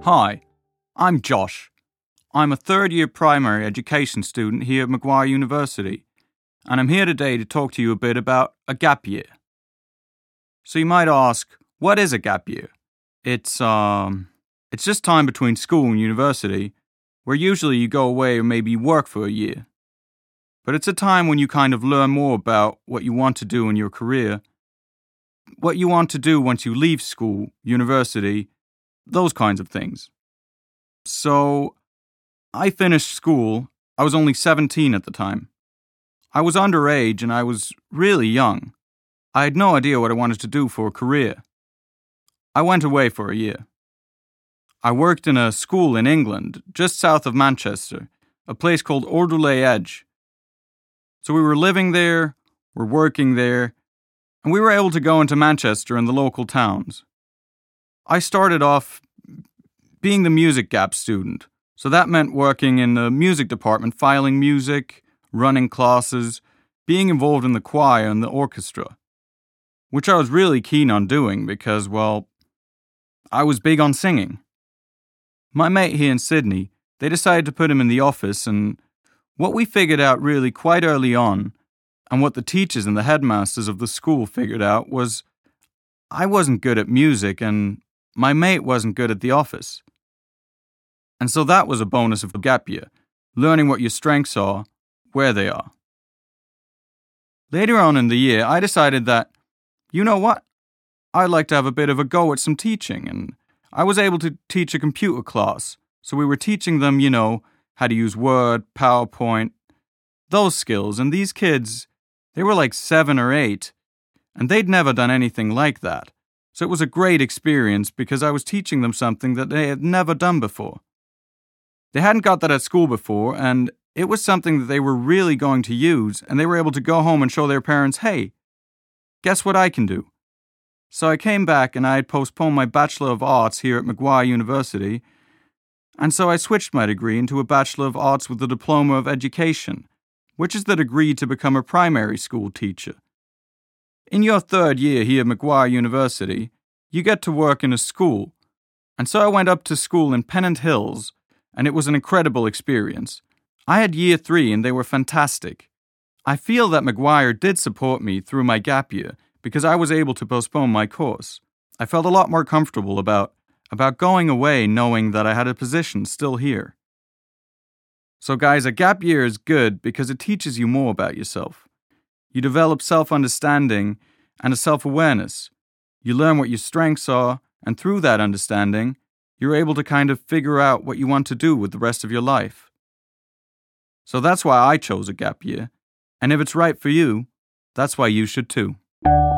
Hi, I'm Josh. I'm a third-year primary education student here at Macquarie University, and I'm here today to talk to you a bit about a gap year. So you might ask, what is a gap year? It's just time between school and university, where usually you go away or maybe you work for a year. But it's a time when you kind of learn more about what you want to do in your career, what you want to do once you leave school, university, those kinds of things. So, I finished school. I was only 17 at the time. I was underage and I was really young. I had no idea what I wanted to do for a career. I went away for a year. I worked in a school in England, just south of Manchester, a place called Ordulay Edge. So we were living there, we're working there, and we were able to go into Manchester and the local towns. I started off being the music gap student, so that meant working in the music department, filing music, running classes, being involved in the choir and the orchestra, which I was really keen on doing because, well, I was big on singing. My mate here in Sydney, they decided to put him in the office, and what we figured out really quite early on, and what the teachers and the headmasters of the school figured out, was I wasn't good at music and my mate wasn't good at the office. And so that was a bonus of the gap year, learning what your strengths are, where they are. Later on in the year, I decided that, you know what, I'd like to have a bit of a go at some teaching, and I was able to teach a computer class, so we were teaching them, how to use Word, PowerPoint, those skills, and these kids, they were like 7 or 8, and they'd never done anything like that. So it was a great experience because I was teaching them something that they had never done before. They hadn't got that at school before, and it was something that they were really going to use, and they were able to go home and show their parents, hey, guess what I can do? So I came back and I had postponed my Bachelor of Arts here at Macquarie University, and so I switched my degree into a Bachelor of Arts with a Diploma of Education, which is the degree to become a primary school teacher. In your third year here at Macquarie University, you get to work in a school, and so I went up to school in Pennant Hills, and it was an incredible experience. I had year 3 and they were fantastic. I feel that Macquarie did support me through my gap year because I was able to postpone my course. I felt a lot more comfortable about going away knowing that I had a position still here. So guys, a gap year is good because it teaches you more about yourself. You develop self-understanding and a self-awareness. You learn what your strengths are, and through that understanding, you're able to kind of figure out what you want to do with the rest of your life. So that's why I chose a gap year, and if it's right for you, that's why you should too.